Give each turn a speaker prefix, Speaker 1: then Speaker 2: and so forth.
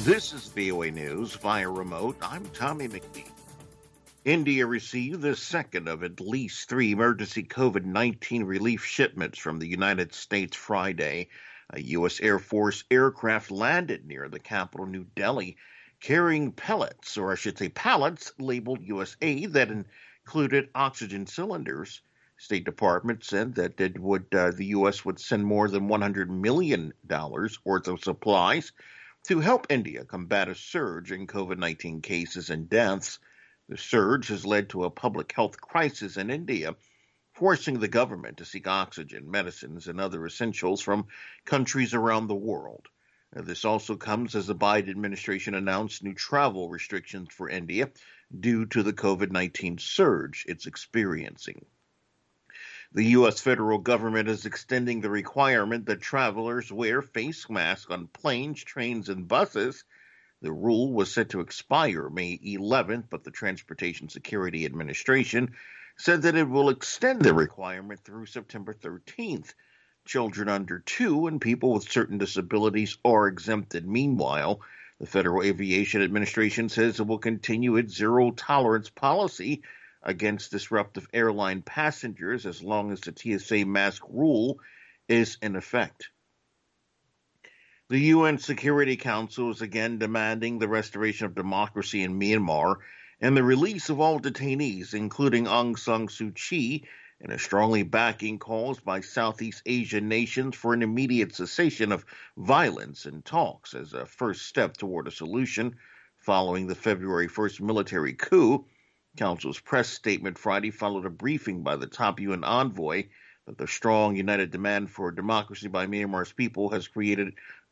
Speaker 1: This is VOA News via remote. I'm Tommy McNeil. India received the second of at least three emergency COVID-19 relief shipments from the United States Friday. A U.S. Air Force aircraft landed near the capital, New Delhi, carrying pellets, or I should say pallets, labeled U.S. aid that included oxygen cylinders. State Department said that the U.S. would send more than $100 million worth of supplies to help India combat a surge in COVID-19 cases and deaths. The surge has led to a public health crisis in India, forcing the government to seek oxygen, medicines, and other essentials from countries around the world. This also comes as the Biden administration announced new travel restrictions for India due to the COVID-19 surge it's experiencing. The U.S. federal government is extending the requirement that travelers wear face masks on planes, trains, and buses. The rule was set to expire May 11th, but the Transportation Security Administration said that it will extend the requirement through September 13th. Children under 2 and people with certain disabilities are exempted. Meanwhile, the Federal Aviation Administration says it will continue its zero-tolerance policy against disruptive airline passengers as long as the TSA mask rule is in effect. The UN Security Council is again demanding the restoration of democracy in Myanmar and the release of all detainees, including Aung San Suu Kyi, and is strongly backing calls by Southeast Asian nations for an immediate cessation of violence and talks as a first step toward a solution following the February 1st military coup. Council's press statement Friday followed a briefing by the top UN envoy that the strong, united demand for democracy by Myanmar's people has created